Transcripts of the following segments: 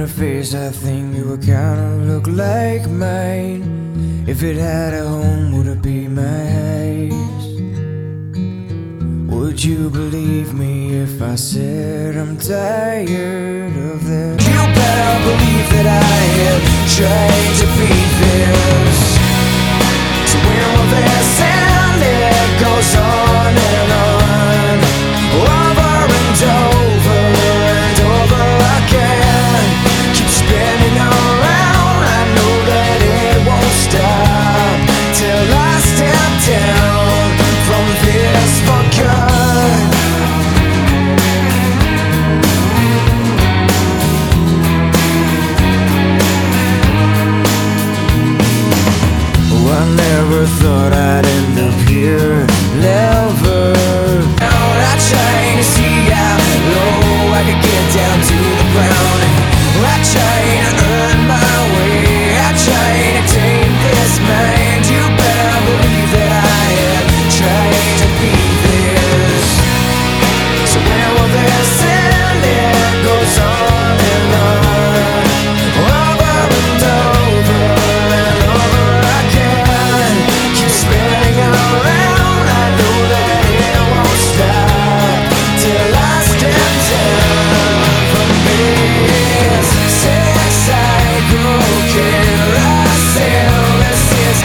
face, I think you would kinda look like mine. If it had a home, would it be my house? Would you believe me if I said I'm tired of this? You better believe that I have tried to beat this. So when will this end? It goes on and on, over and over and over again. Keep spinning around, I know that it won't stop till I step down from this for good. I never thought I'd end up here, never. Now I try to see how low I could get down to the ground. I try to earn my way, I try to take this mind. You better believe that I have tried to be this. So when will this end? It goes on and on, over and over and over again. Keep spinning around, I know that it won't stop till I step down from this sex cycle. Carousel, this is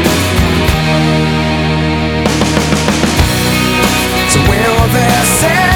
so when will this end?